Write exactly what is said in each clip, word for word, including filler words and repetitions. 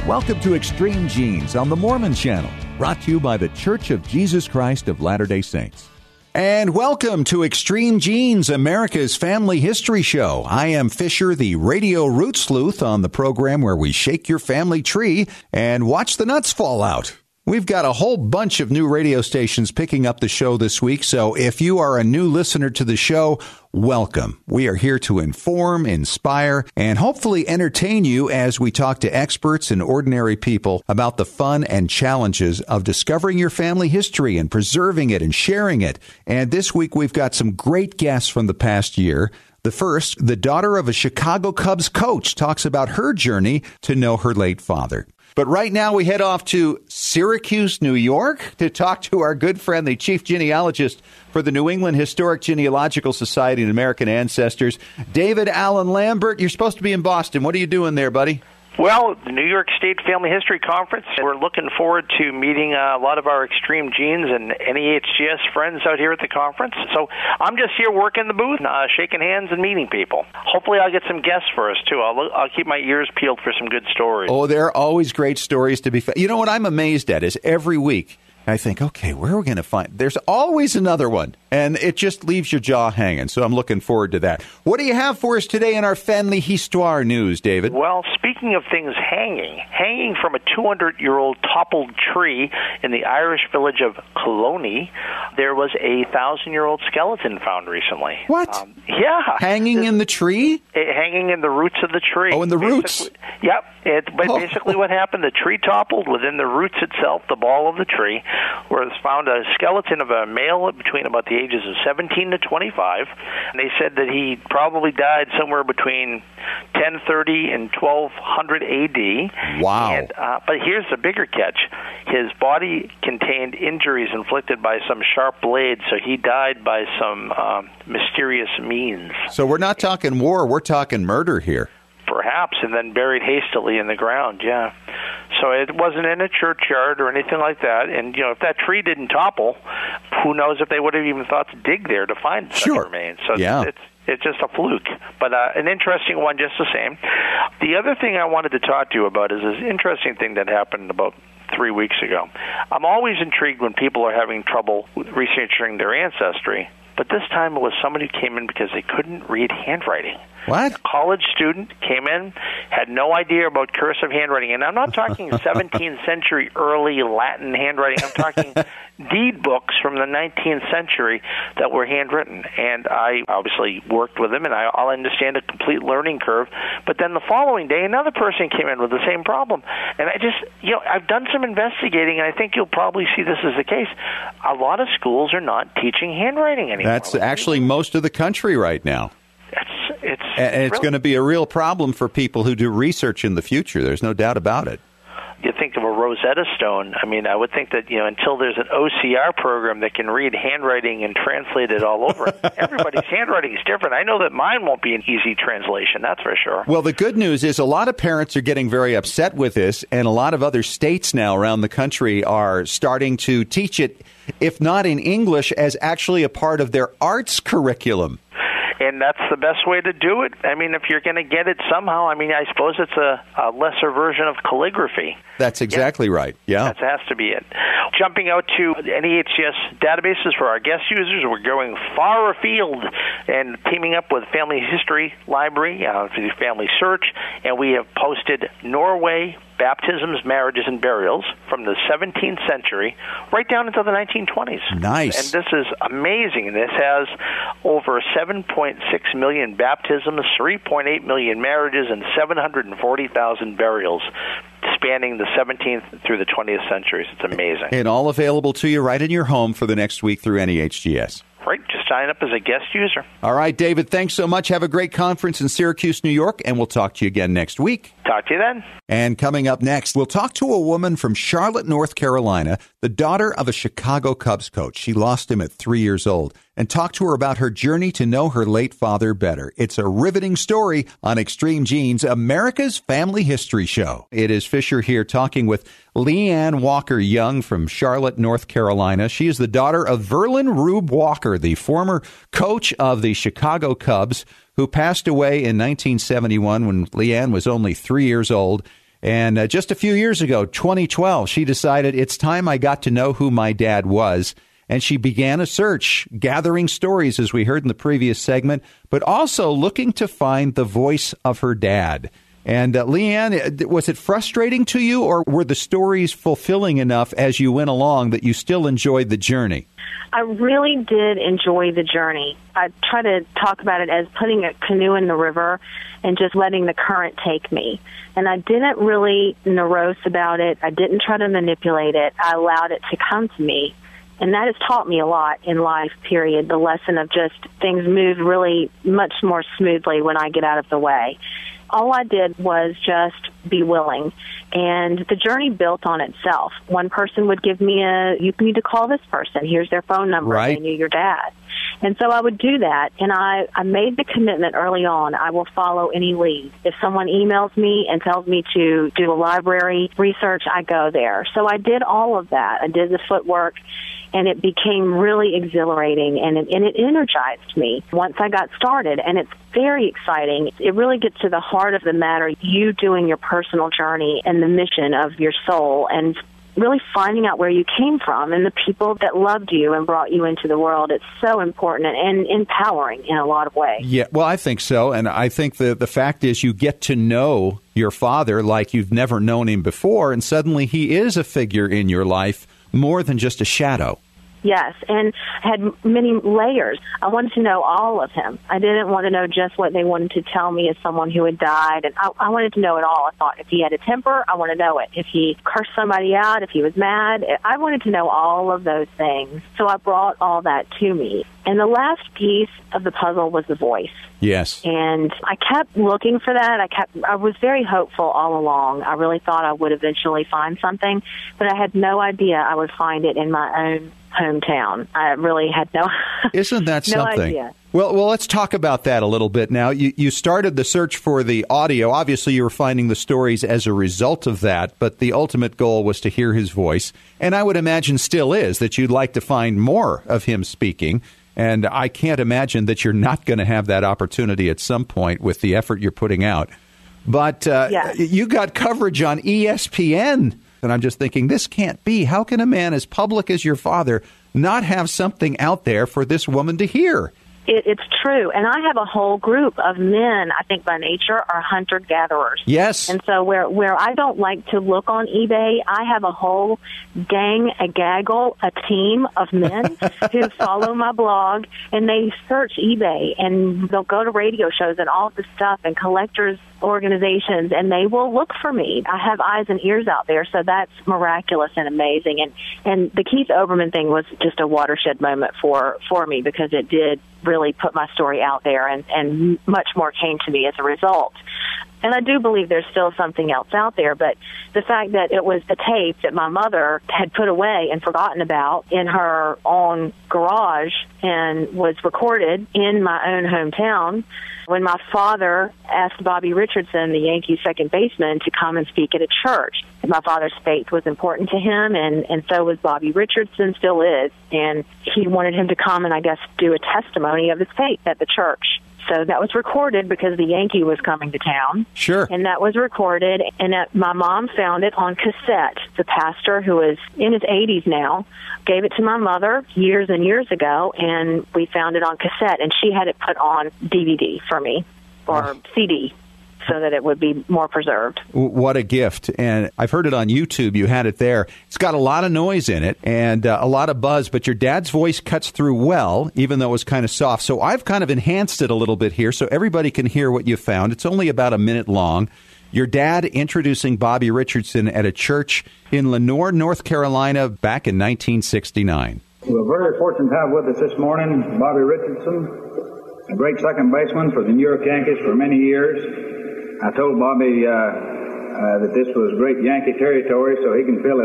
Welcome to Extreme Genes on the Mormon Channel, brought to you by the Church of Jesus Christ of Latter-day Saints. And welcome to Extreme Genes, America's family history show. I am Fisher, the radio root sleuth, on the program where we shake your family tree and watch the nuts fall out. We've got a whole bunch of new radio stations picking up the show this week, so if you are a new listener to the show, welcome. We are here to inform, inspire, and hopefully entertain you as we talk to experts and ordinary people about the fun and challenges of discovering your family history and preserving it and sharing it. And this week we've got some great guests from the past year. The first, the daughter of a Chicago Cubs coach, talks about her journey to know her late father. But right now we head off to Syracuse, New York, to talk to our good friend, the chief genealogist for the New England Historic Genealogical Society and American Ancestors, David Allen Lambert. You're supposed to be in Boston. What are you doing there, buddy? Well, the New York State Family History Conference. We're looking forward to meeting uh, a lot of our Extreme Genes and N E H G S friends out here at the conference. So I'm just here working the booth, uh, shaking hands and meeting people. Hopefully I'll get some guests for us, too. I'll, I'll keep my ears peeled for some good stories. Oh, there are always great stories to be found. You know what I'm amazed at is every week I think, okay, where are we going to find? There's always another one, and it just leaves your jaw hanging. So I'm looking forward to that. What do you have for us today in our Family Histoire news, David? Well, speaking of things hanging, hanging from a two hundred year old toppled tree in the Irish village of Colony, there was a one thousand year old skeleton found recently. What? Um, yeah. Hanging in the tree? It, hanging in the roots of the tree. Oh, in the roots? Yep. It, but oh. basically what happened, the tree toppled within the roots itself, the ball of the tree, where it was found a skeleton of a male between about the ages of seventeen to twenty-five. And they said that he probably died somewhere between ten thirty and twelve hundred A D. Wow. And, uh, but here's the bigger catch. His body contained injuries inflicted by some sharp blades, so he died by some um, mysterious means. So we're not talking war, we're talking murder here. Perhaps, and then buried hastily in the ground, yeah. So it wasn't in a churchyard or anything like that. And, you know, if that tree didn't topple, who knows if they would have even thought to dig there to find such sure. remains. So yeah. it's it's just a fluke, but uh, an interesting one just the same. The other thing I wanted to talk to you about is this interesting thing that happened about three weeks ago. I'm always intrigued when people are having trouble researching their ancestry, but this time it was somebody who came in because they couldn't read handwriting. What? A college student came in, had no idea about cursive handwriting. And I'm not talking seventeenth century early Latin handwriting. I'm talking deed books from the nineteenth century that were handwritten. And I obviously worked with him, and I, I'll understand a complete learning curve. But then the following day, another person came in with the same problem. And I just, you know, I've done some investigating, and I think you'll probably see this as the case. A lot of schools are not teaching handwriting anymore. That's actually most of the country right now. It's, it's and it's really going to be a real problem for people who do research in the future. There's no doubt about it. You think of a Rosetta Stone. I mean, I would think that, you know, until there's an O C R program that can read handwriting and translate it all over, everybody's handwriting is different. I know that mine won't be an easy translation, that's for sure. Well, the good news is a lot of parents are getting very upset with this, and a lot of other states now around the country are starting to teach it, if not in English, as actually a part of their arts curriculum. And that's the best way to do it. I mean, if you're going to get it somehow, I mean, I suppose it's a, a lesser version of calligraphy. That's exactly yeah. right. Yeah. That has to be it. Jumping out to N E H G S databases for our guest users, we're going far afield and teaming up with Family History Library, uh, for the Family Search, and we have posted Norway baptisms, marriages, and burials from the seventeenth century right down into the nineteen twenties. Nice. And this is amazing. This has over seven point six million baptisms, three point eight million marriages, and seven hundred forty thousand burials spanning the seventeenth through the twentieth centuries. It's amazing. And all available to you right in your home for the next week through N E H G S. Right, just sign up as a guest user. All right, David, thanks so much. Have a great conference in Syracuse, New York, and we'll talk to you again next week. Talk to you then. And coming up next, we'll talk to a woman from Charlotte, North Carolina, the daughter of a Chicago Cubs coach. She lost him at three years old, and talk to her about her journey to know her late father better. It's a riveting story on Extreme Genes, America's family history show. It is Fisher here talking with Leanne Walker Young from Charlotte, North Carolina. She is the daughter of Verlin Rube Walker, the former coach of the Chicago Cubs, who passed away in nineteen seventy-one when Leanne was only three years old. And uh, just a few years ago, twenty twelve, she decided it's time I got to know who my dad was. And she began a search, gathering stories, as we heard in the previous segment, but also looking to find the voice of her dad. And uh, Leanne, was it frustrating to you, or were the stories fulfilling enough as you went along that you still enjoyed the journey? I really did enjoy the journey. I try to talk about it as putting a canoe in the river and just letting the current take me. And I didn't really morose about it. I didn't try to manipulate it. I allowed it to come to me. And that has taught me a lot in life, period, the lesson of just things move really much more smoothly when I get out of the way. All I did was just be willing. And the journey built on itself. One person would give me a, you need to call this person. Here's their phone number. Right. They knew your dad. And so I would do that. And I, I made the commitment early on, I will follow any lead. If someone emails me and tells me to do a library research, I go there. So I did all of that. I did the footwork. And it became really exhilarating, and it, and it energized me once I got started. And it's very exciting. It really gets to the heart of the matter, you doing your personal journey and the mission of your soul, and really finding out where you came from and the people that loved you and brought you into the world. It's so important and empowering in a lot of ways. Yeah, well, I think so. And I think the, the fact is you get to know your father like you've never known him before, and suddenly he is a figure in your life more than just a shadow. Yes, and had many layers. I wanted to know all of him. I didn't want to know just what they wanted to tell me as someone who had died, and I, I wanted to know it all. I thought if he had a temper, I want to know it. If he cursed somebody out, if he was mad, I wanted to know all of those things. So I brought all that to me. And the last piece of the puzzle was the voice. Yes. And I kept looking for that. I kept. I was very hopeful all along. I really thought I would eventually find something, but I had no idea I would find it in my own hometown. I really had no Isn't that no something? idea. Well, well, let's talk about that a little bit now. You, you started the search for the audio. Obviously, you were finding the stories as a result of that, but the ultimate goal was to hear his voice. And I would imagine still is that you'd like to find more of him speaking. And I can't imagine that you're not going to have that opportunity at some point with the effort you're putting out. But uh, yes. You got coverage on E S P N. And I'm just thinking, this can't be. How can a man as public as your father not have something out there for this woman to hear? It, it's true. And I have a whole group of men, I think by nature, are hunter-gatherers. Yes. And so where, where I don't like to look on eBay, I have a whole gang, a gaggle, a team of men who follow my blog, and they search eBay, and they'll go to radio shows and all this stuff, and collectors organizations, and they will look for me. I have eyes and ears out there, so that's miraculous and amazing. And and the Keith Olbermann thing was just a watershed moment for, for me, because it did really put my story out there, and, and much more came to me as a result. And I do believe there's still something else out there, but the fact that it was the tape that my mother had put away and forgotten about in her own garage and was recorded in my own hometown when my father asked Bobby Richardson, the Yankees second baseman, to come and speak at a church. My father's faith was important to him, and, and so was Bobby Richardson, still is. And he wanted him to come and, I guess, do a testimony of his faith at the church. So that was recorded because the Yankee was coming to town. Sure. And that was recorded, and that my mom found it on cassette. The pastor, who is in his eighties now, gave it to my mother years and years ago, and we found it on cassette, and she had it put on D V D for me, or oh. C D, so that it would be more preserved. What a gift. And I've heard it on YouTube. You had it there. It's got a lot of noise in it and uh, a lot of buzz, but your dad's voice cuts through well, even though it was kind of soft. So I've kind of enhanced it a little bit here so everybody can hear what you found. It's only about a minute long. Your dad introducing Bobby Richardson at a church in Lenoir, North Carolina, back in nineteen sixty-nine. We're very fortunate to have with us this morning Bobby Richardson, a great second baseman for the New York Yankees for many years. I told Bobby uh, uh, that this was great Yankee territory, so he can feel at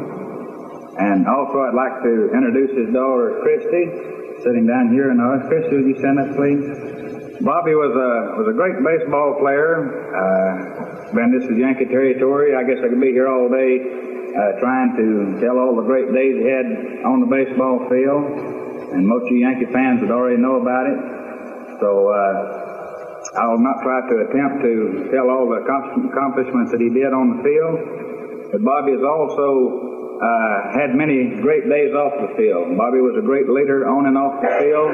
home. And also I'd like to introduce his daughter, Christy, sitting down here. And uh, Christy, would you stand up, please? Bobby was a was a great baseball player. Uh, man, this is Yankee territory. I guess I could be here all day uh, trying to tell all the great days he had on the baseball field. And most of you Yankee fans would already know about it. So uh, I'll not try to attempt to tell all the accomplishments that he did on the field, but Bobby has also uh, had many great days off the field. Bobby was a great leader on and off the field.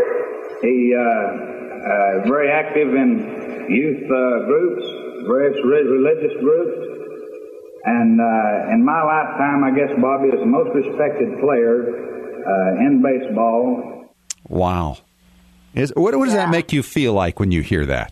He uh, uh, very active in youth uh, groups, various religious groups, and uh, in my lifetime, I guess Bobby is the most respected player uh, in baseball. Wow. Is, what, what does yeah. that make you feel like when you hear that?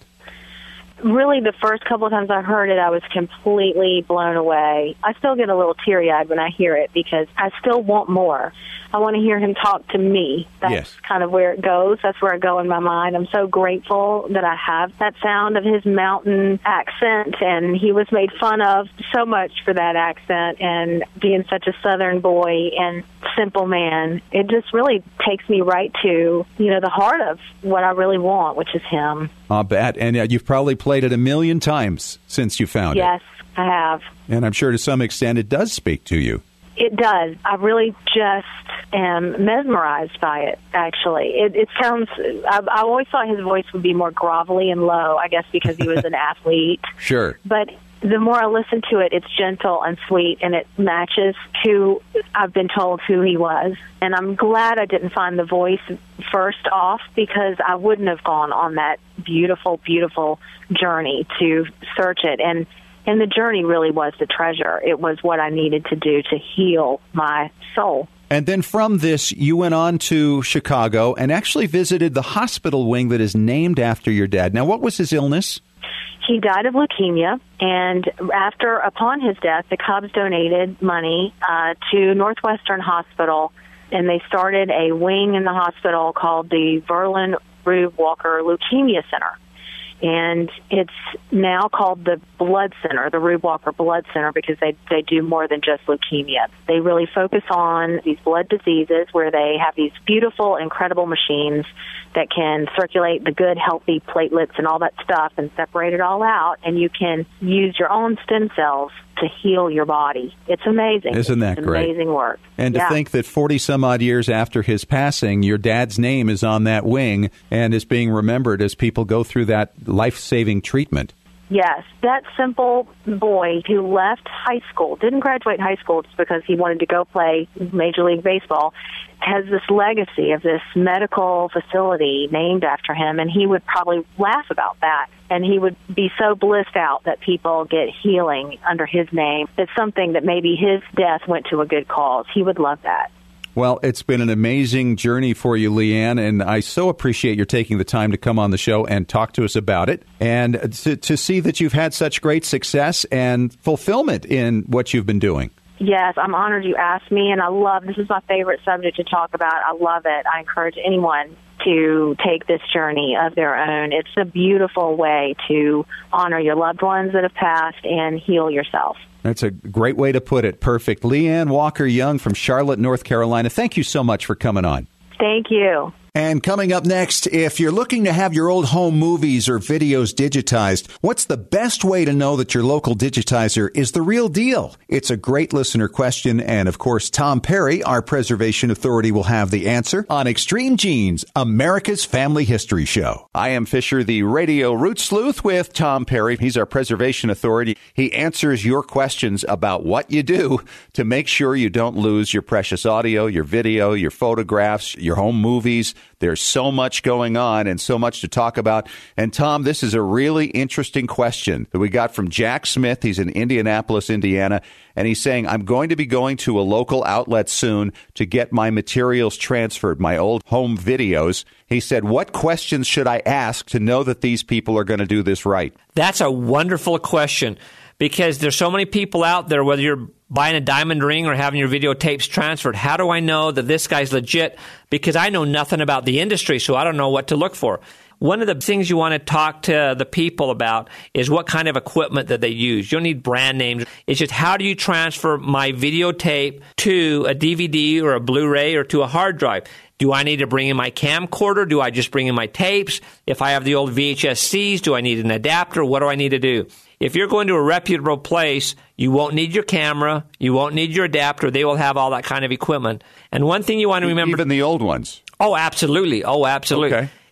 Really, the first couple of times I heard it, I was completely blown away. I still get a little teary-eyed when I hear it because I still want more. I want to hear him talk to me. That's yes. kind of where it goes. That's where I go in my mind. I'm so grateful that I have that sound of his mountain accent, and he was made fun of so much for that accent and being such a Southern boy and simple man. It just really takes me right to, you know, the heart of what I really want, which is him. I'll bet. And uh, you've probably played it a million times since you found yes, it. Yes, I have. And I'm sure to some extent it does speak to you. It does. I really just am mesmerized by it, actually. It, it sounds, I, I always thought his voice would be more grovelly and low, I guess because he was an athlete. Sure. But the more I listen to it, it's gentle and sweet, and it matches who I've been told who he was. And I'm glad I didn't find the voice first off, because I wouldn't have gone on that beautiful, beautiful journey to search it. And And the journey really was the treasure. It was what I needed to do to heal my soul. And then from this, you went on to Chicago and actually visited the hospital wing that is named after your dad. Now, what was his illness? He died of leukemia, and after, upon his death, the Cubs donated money uh, to Northwestern Hospital, and they started a wing in the hospital called the Verlin Rube Walker Leukemia Center. And it's now called the Blood Center, the Rube Walker Blood Center, because they they do more than just leukemia. They really focus on these blood diseases where they have these beautiful, incredible machines that can circulate the good, healthy platelets and all that stuff and separate it all out, and you can use your own stem cells to heal your body. It's amazing. Isn't that it's great? Amazing work. And to yeah. think that forty-some-odd years after his passing, your dad's name is on that wing and is being remembered as people go through that life-saving treatment. Yes, that simple boy who left high school, didn't graduate high school just because he wanted to go play Major League Baseball, has this legacy of this medical facility named after him, and he would probably laugh about that. And he would be so blissed out that people get healing under his name. It's something that maybe his death went to a good cause. He would love that. Well, it's been an amazing journey for you, Leanne, and I so appreciate your taking the time to come on the show and talk to us about it, and to, to see that you've had such great success and fulfillment in what you've been doing. Yes, I'm honored you asked me, and I love, this is my favorite subject to talk about. I love it. I encourage anyone to take this journey of their own. It's a beautiful way to honor your loved ones that have passed and heal yourself. That's a great way to put it. Perfect. Leanne Walker-Young from Charlotte, North Carolina, thank you so much for coming on. Thank you. And coming up next, if you're looking to have your old home movies or videos digitized, what's the best way to know that your local digitizer is the real deal? It's a great listener question, and of course, Tom Perry, our preservation authority, will have the answer on Extreme Genes, America's Family History Show. I am Fisher, the radio root sleuth, with Tom Perry. He's our preservation authority. He answers your questions about what you do to make sure you don't lose your precious audio, your video, your photographs, your home movies. There's so much going on and so much to talk about. And Tom, this is a really interesting question that we got from Jack Smith. He's in Indianapolis, Indiana, and he's saying, I'm going to be going to a local outlet soon to get my materials transferred, my old home videos. He said, what questions should I ask to know that these people are going to do this right? That's a wonderful question, because there's so many people out there, whether you're buying a diamond ring or having your videotapes transferred. How do I know that this guy's legit? Because I know nothing about the industry, so I don't know what to look for. One of the things you want to talk to the people about is what kind of equipment that they use. You don't need brand names. It's just, how do you transfer my videotape to a D V D or a Blu-ray or to a hard drive? Do I need to bring in my camcorder? Do I just bring in my tapes? If I have the old V H S Cs, do I need an adapter? What do I need to do? If you're going to a reputable place, you won't need your camera. You won't need your adapter. They will have all that kind of equipment. And one thing you want to remember... Even the old ones? Oh, absolutely. Oh, absolutely. Okay.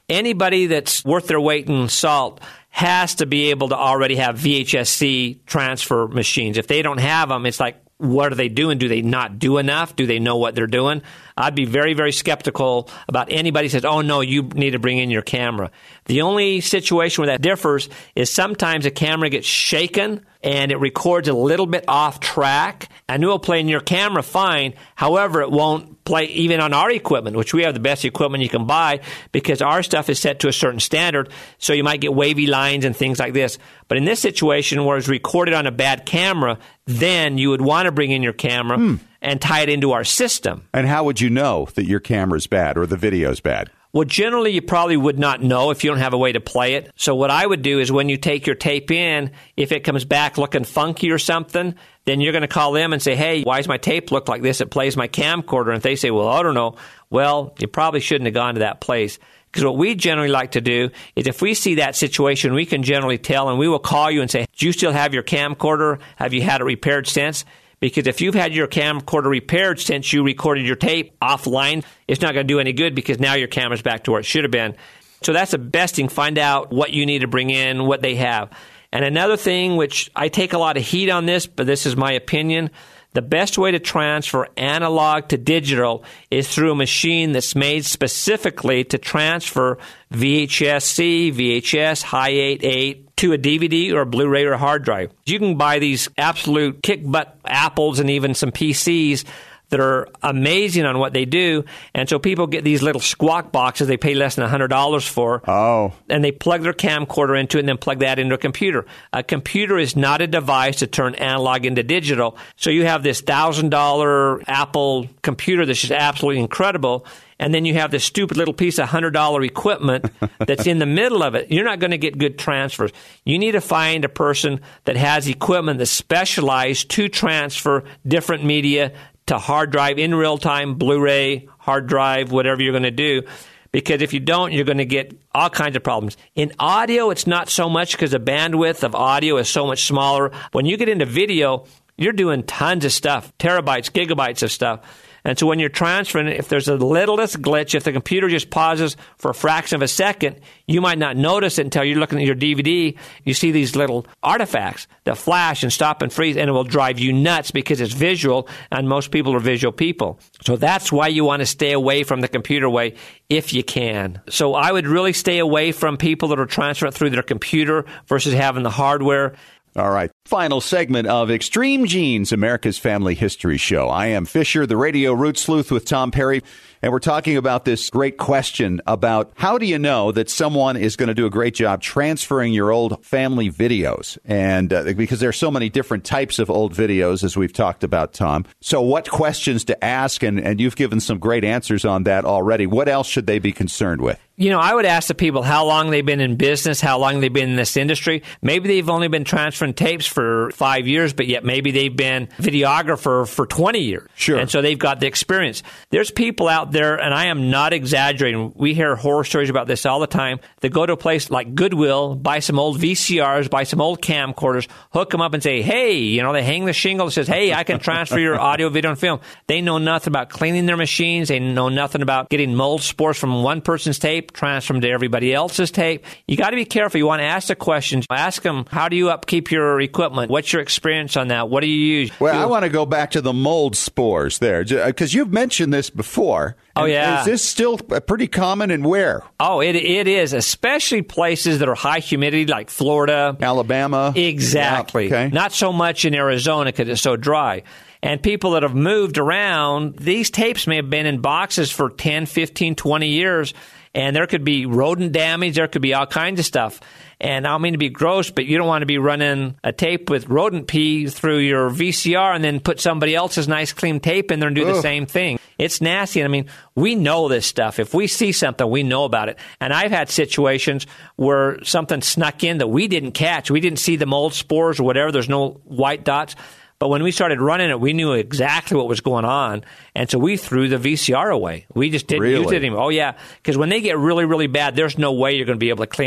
anybody that's worth their weight in salt has to be able to already have V H S C transfer machines. If they don't have them, it's like, what are they doing? Do they not do enough? Do they know what they're doing? I'd be very, very skeptical about anybody who says, oh, no, you need to bring in your camera. The only situation where that differs is sometimes a camera gets shaken and it records a little bit off track, and it will play in your camera fine. However, it won't play even on our equipment, which we have the best equipment you can buy because our stuff is set to a certain standard, so you might get wavy lines and things like this. But in this situation where it's recorded on a bad camera, then you would want to bring in your camera hmm. and tie it into our system. And how would you know that your camera's bad or the video's bad? Well, generally, you probably would not know if you don't have a way to play it. So what I would do is when you take your tape in, if it comes back looking funky or something, then you're going to call them and say, hey, why does my tape look like this? It plays my camcorder. And if they say, well, I don't know, well, you probably shouldn't have gone to that place. Because what we generally like to do is if we see that situation, we can generally tell, and we will call you and say, do you still have your camcorder? Have you had it repaired since? Because if you've had your camcorder repaired since you recorded your tape offline, it's not going to do any good because now your camera's back to where it should have been. So that's the best thing. Find out what you need to bring in, what they have. And another thing, which I take a lot of heat on this, but this is my opinion, the best way to transfer analog to digital is through a machine that's made specifically to transfer V H S C, V H S, high eight eight, to a D V D or a Blu-ray or a hard drive. You can buy these absolute kick-butt Apples and even some P Cs that are amazing on what they do. And so people get these little squawk boxes they pay less than one hundred dollars for. Oh. And they plug their camcorder into it and then plug that into a computer. A computer is not a device to turn analog into digital. So you have this one thousand dollars Apple computer that's just absolutely incredible. And then you have this stupid little piece of one hundred dollars equipment that's in the middle of it. You're not going to get good transfers. You need to find a person that has equipment that's specialized to transfer different media to hard drive in real time, Blu-ray, hard drive, whatever you're going to do. Because if you don't, you're going to get all kinds of problems. In audio, it's not so much because the bandwidth of audio is so much smaller. When you get into video, you're doing tons of stuff, terabytes, gigabytes of stuff. And so when you're transferring, if there's a littlest glitch, if the computer just pauses for a fraction of a second, you might not notice it until you're looking at your D V D. You see these little artifacts that flash and stop and freeze, and it will drive you nuts because it's visual, and most people are visual people. So that's why you want to stay away from the computer way if you can. So I would really stay away from people that are transferring through their computer versus having the hardware. All right. Final segment of Extreme Genes, America's Family History Show. I am Fisher, the Radio Root Sleuth with Tom Perry, and we're talking about this great question about how do you know that someone is going to do a great job transferring your old family videos? And uh, because there are so many different types of old videos, as we've talked about, Tom. So what questions to ask? And, and you've given some great answers on that already. What else should they be concerned with? You know, I would ask the people how long they've been in business, how long they've been in this industry. Maybe they've only been transferring tapes for five years, but yet maybe they've been videographer for twenty years. Sure. And so they've got the experience. There's people out there, and I am not exaggerating. We hear horror stories about this all the time. They go to a place like Goodwill, buy some old V C Rs, buy some old camcorders, hook them up and say, hey, you know, they hang the shingle that says, hey, I can transfer your audio, video, and film. They know nothing about cleaning their machines. They know nothing about getting mold spores from one person's tape, transfer them to everybody else's tape. You got to be careful. You want to ask the questions. Ask them, how do you upkeep your equipment? What's your experience on that? What do you use? Well, do I want to go back to the mold spores there, because you've mentioned this before. Oh, yeah. Is this still pretty common, and where? Oh, it it is, especially places that are high humidity like Florida. Alabama. Exactly. Yeah, okay. Not so much in Arizona because it's so dry. And people that have moved around, these tapes may have been in boxes for ten, fifteen, twenty years, and there could be rodent damage. There could be all kinds of stuff. And I don't mean to be gross, but you don't want to be running a tape with rodent pee through your V C R and then put somebody else's nice clean tape in there and do Ugh. the same thing. It's nasty. And I mean, we know this stuff. If we see something, we know about it. And I've had situations where something snuck in that we didn't catch. We didn't see the mold spores or whatever. There's no white dots. But when we started running it, we knew exactly what was going on. And so we threw the V C R away. We just didn't really? use it anymore. Oh, yeah. Because when they get really, really bad, there's no way you're going to be able to clean them.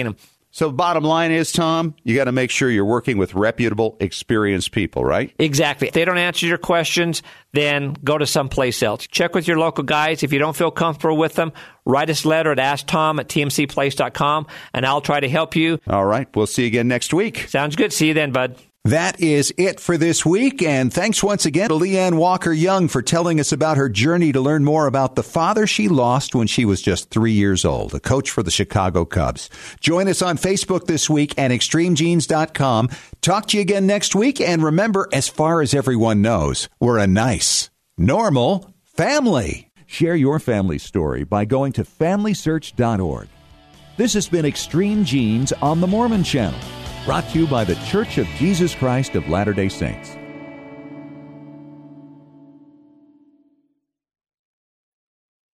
So bottom line is, Tom, you got to make sure you're working with reputable, experienced people, right? Exactly. If they don't answer your questions, then go to someplace else. Check with your local guys. If you don't feel comfortable with them, write us a letter at ask tom at t m c place dot com, and I'll try to help you. All right. We'll see you again next week. Sounds good. See you then, bud. That is it for this week, and thanks once again to Leanne Walker-Young for telling us about her journey to learn more about the father she lost when she was just three years old, a coach for the Chicago Cubs. Join us on Facebook this week and extreme genes dot com. Talk to you again next week, and remember, as far as everyone knows, we're a nice, normal family. Share your family story by going to family search dot org. This has been Extreme Genes on the Mormon Channel. Brought to you by the Church of Jesus Christ of Latter-day Saints.